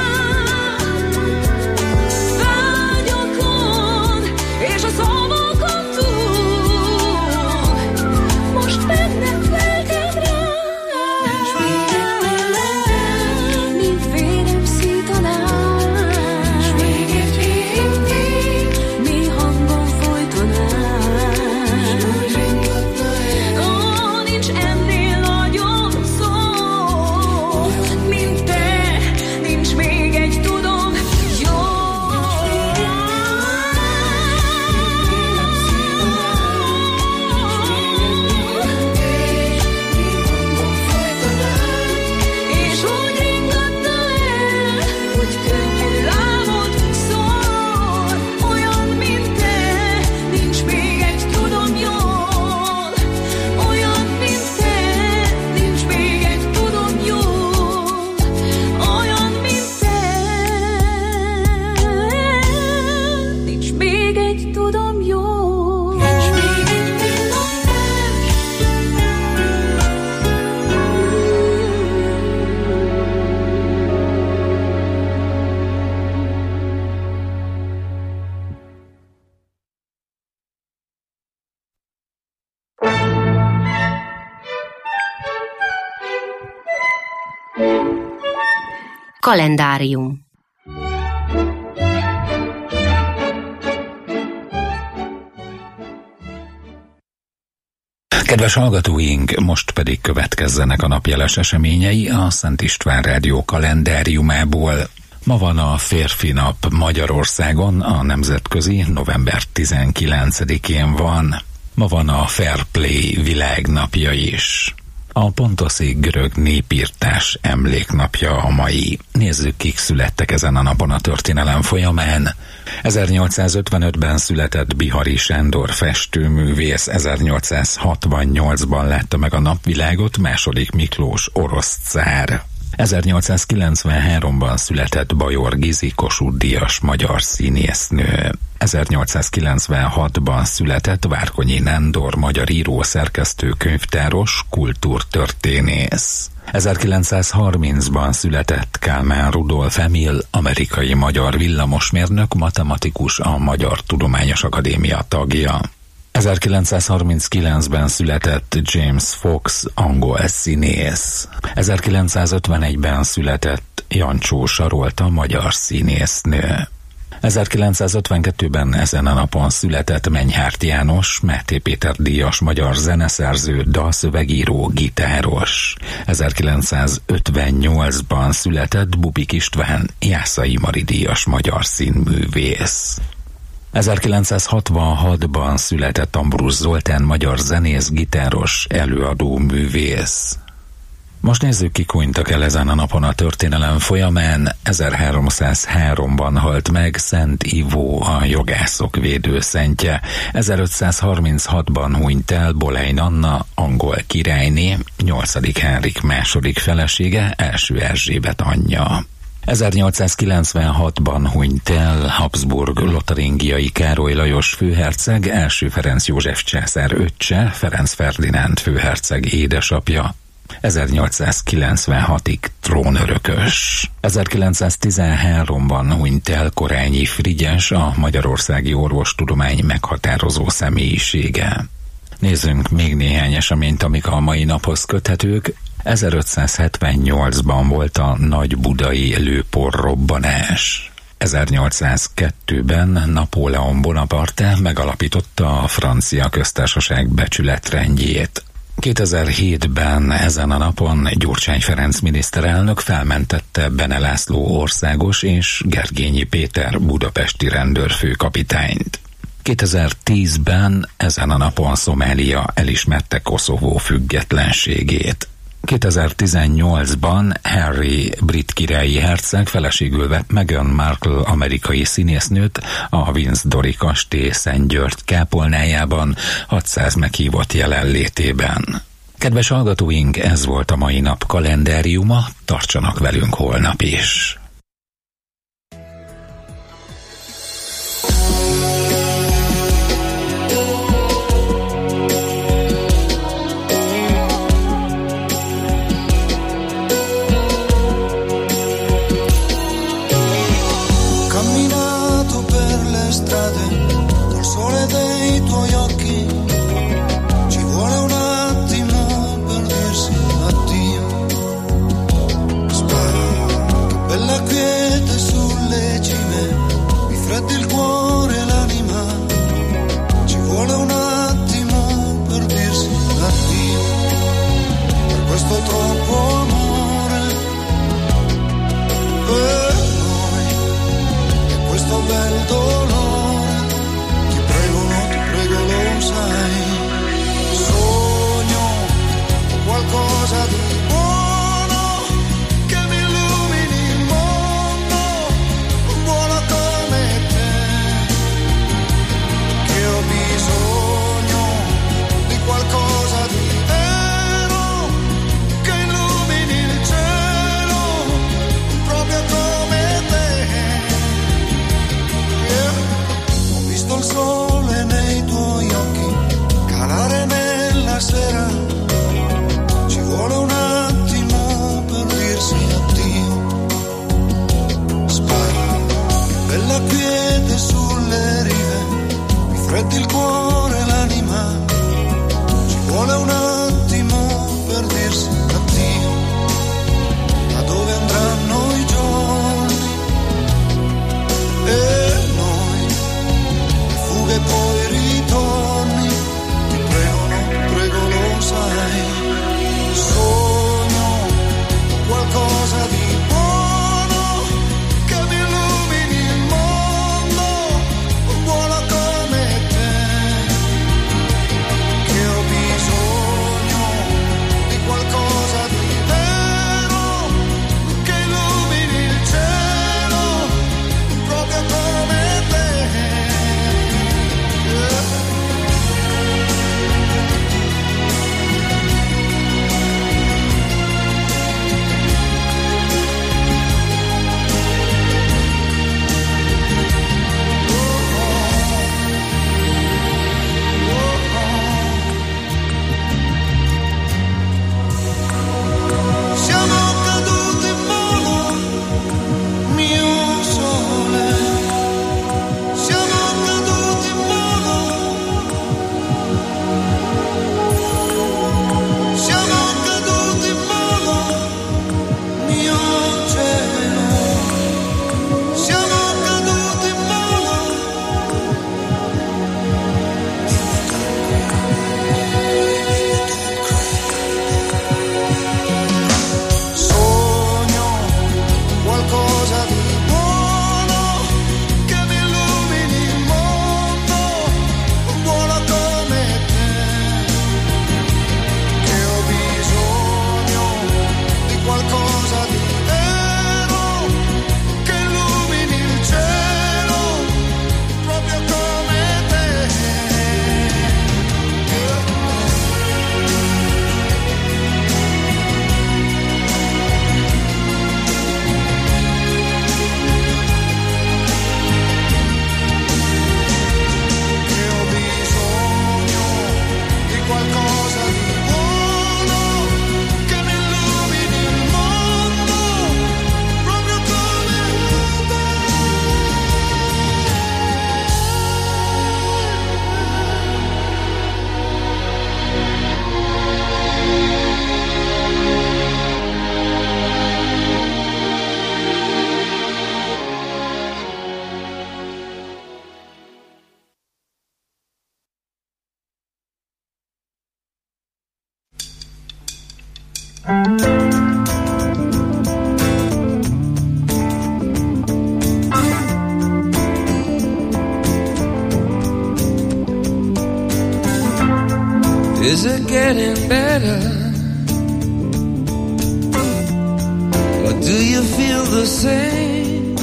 Vágyakon és a szavakon túl, most mennek lelkem rá. Nincs még egy pillantás, mint vérem szítaná, nincs még egy érintés, mi hangon folytaná. Ó, nincs ennél nagyobb szó, mint te, nincs még egy tudom jó. És úgy ringatna el, hogy könnyű álmod szól, olyan, mint te, nincs még egy tudom jól. Olyan, mint te, nincs még egy tudom jól. Olyan, mint te, nincs még egy tudom jól. Nincs még egy Kalendárium. Kedves hallgatóink, most pedig következzenek a napjeles eseményei a Szent István Rádió kalendáriumából. Ma van a férfi nap Magyarországon, a nemzetközi november tizenkilencedikén van. Ma van a Fair Play világnapja is. A pontoszi görög népírtás emléknapja a mai. Nézzük, kik születtek ezen a napon a történelem folyamán. ezernyolcszázötvenötben született Bihari Sándor festőművész, ezernyolcszázhatvannyolcban látta meg a napvilágot második Miklós orosz cár. ezernyolcszázkilencvenháromban született Bajor Gizi Kossuth-díjas magyar színésznő. ezernyolcszázkilencvenhatban született Várkonyi Nándor magyar író, szerkesztő, könyvtáros, kultúrtörténész. ezerkilencszázharmincban született Kálmán Rudolf Emil, amerikai magyar villamosmérnök, matematikus, a Magyar Tudományos Akadémia tagja. ezerkilencszázharminckilencben született James Fox, angol színész. ezerkilencszázötvenegyben született Jancsó Sarolta, magyar színésznő. ezerkilencszázötvenkettőben ezen a napon született Menyhárt János, Máté Péter díjas magyar zeneszerző, dalszövegíró, gitáros. ezerkilencszázötvennyolcban született Bubik István, Jászai Mari díjas magyar színművész. ezerkilencszázhatvanhatban született Ambrus Zoltán, magyar zenész, gitáros, előadó, művész. Most nézzük, kik hunytak el ezen a napon a történelem folyamán. ezerháromszázháromban halt meg Szent Ivó, a jogászok védőszentje. ezerötszázharminchatban hunyt el Boleyn Anna, angol királyné, nyolcadik Henrik második felesége, első Erzsébet anyja. ezernyolcszázkilencvenhatban hunyt el Habsburg lotaringiai Károly Lajos főherceg, első Ferenc József császár öccse, Ferenc Ferdinánd főherceg édesapja. ezernyolcszázkilencvenhatig trónörökös. ezerkilencszáztizenháromban hunyt el Korányi Frigyes, a magyarországi orvostudomány meghatározó személyisége. Nézzünk még néhány eseményt, amik a mai naphoz köthetők. ezerötszázhetvennyolcban volt a nagybudai lőporrobbanás. ezernyolcszázkettőben Napóleon Bonaparte megalapította a francia köztársaság becsületrendjét. kétezer-hétben ezen a napon Gyurcsány Ferenc miniszterelnök felmentette Bene László országos és Gergényi Péter budapesti rendőrfőkapitányt. kétezer-tízben ezen a napon Szomália elismerte Koszovó függetlenségét. kétezer-tizennyolcban Harry brit királyi herceg feleségül vett Meghan Markle amerikai színésznőt a Windsori kastély Szent György kápolnájában hatszáz meghívott jelenlétében. Kedves hallgatóink, ez volt a mai nap kalendáriuma, tartsanak velünk holnap is! Bella Is it getting better? Or do you feel the same?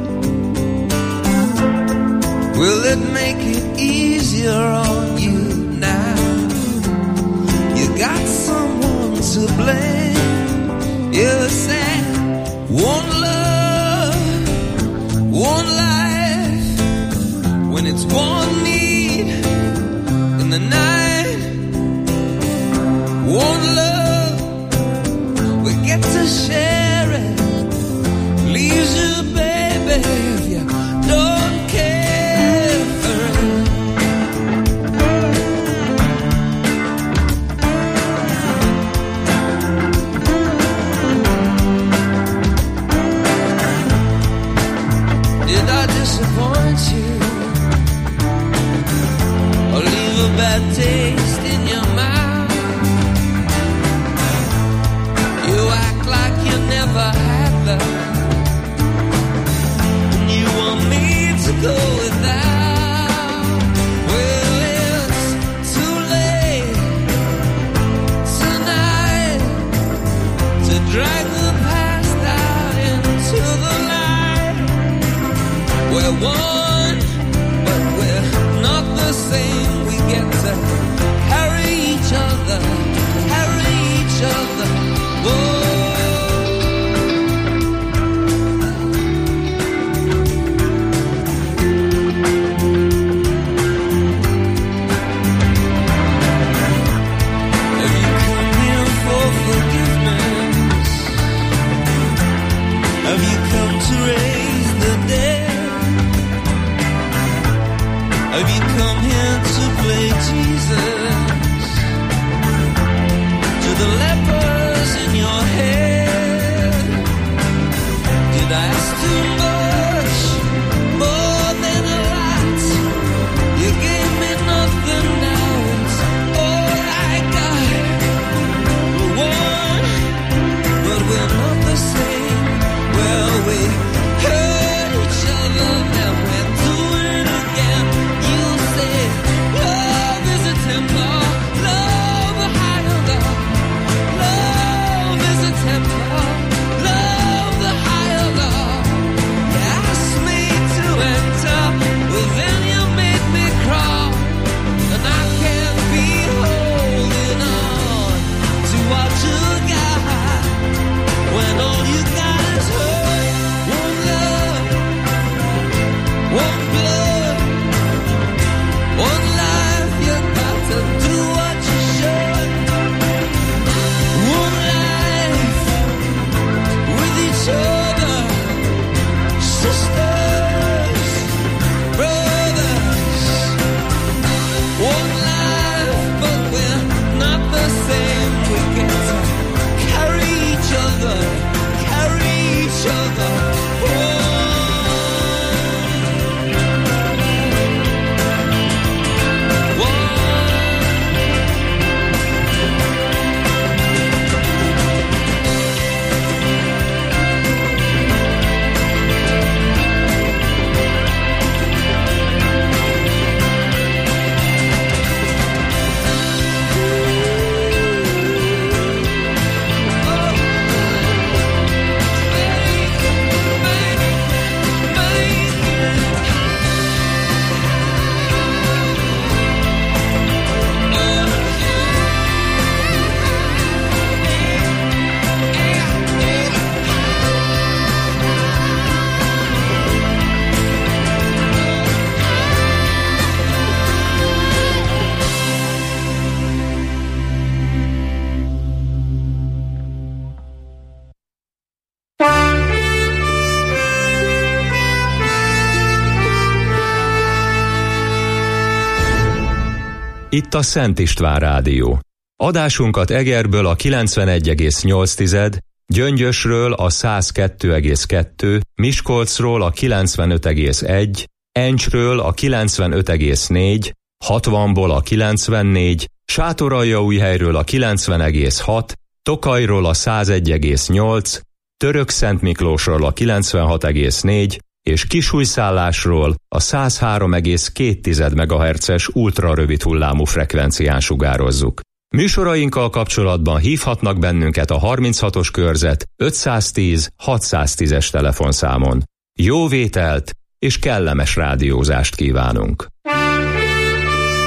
Will it make it easier on you now? You got someone to blame. You said one love, one life. When it's one need in the night, one love, we get to share it. Leaves you, baby, if you don't care for it. Did I disappoint you? Or leave a bad taste in your mouth? You act like you never had love, and you want me to go without. Well, it's too late tonight to drag the past out into the light. We're one, but we're not the same. We get to carry each other, carry each other. Whoa. Have you come here for forgiveness? Have you come to raise the dead? Have you come here to play Jesus to the lepers in your head? Did I ask too much, more than a lot? You gave me nothing, now it's all I got. We're one, but we're not the same. Well, we hurt each other, then we're doing it again. You say love is a temper, love a higher love. Love is a temper, love the higher love. You asked me to enter, well then you made me crawl. And I can't be holding on to what you got, when all you got is hurt. One love, one blood, one life. You got to do what you should. One life with each other, sisters, brothers. One life, but we're not the same. We get to carry each other, carry each other. Itt a Szent István Rádió. Adásunkat Egerből a kilencvenegy egész nyolc, Gyöngyösről a száz kettő egész kettő, Miskolcról a kilencvenöt egész egy, Encsről a kilencvenöt egész négy, hatvanból a kilencvennégy, Sátoraljaújhelyről a kilencven egész hat, Tokajról a százegy egész nyolc, Török-Szent Miklósról a kilencvenhat egész négy és Kisújszállásról a száz három egész két megahertzes ultrarövid hullámú frekvencián sugározzuk. Műsorainkkal kapcsolatban hívhatnak bennünket a harminchatos körzet ötszáztíz hatszáztízes telefonszámon. Jó vételt és kellemes rádiózást kívánunk!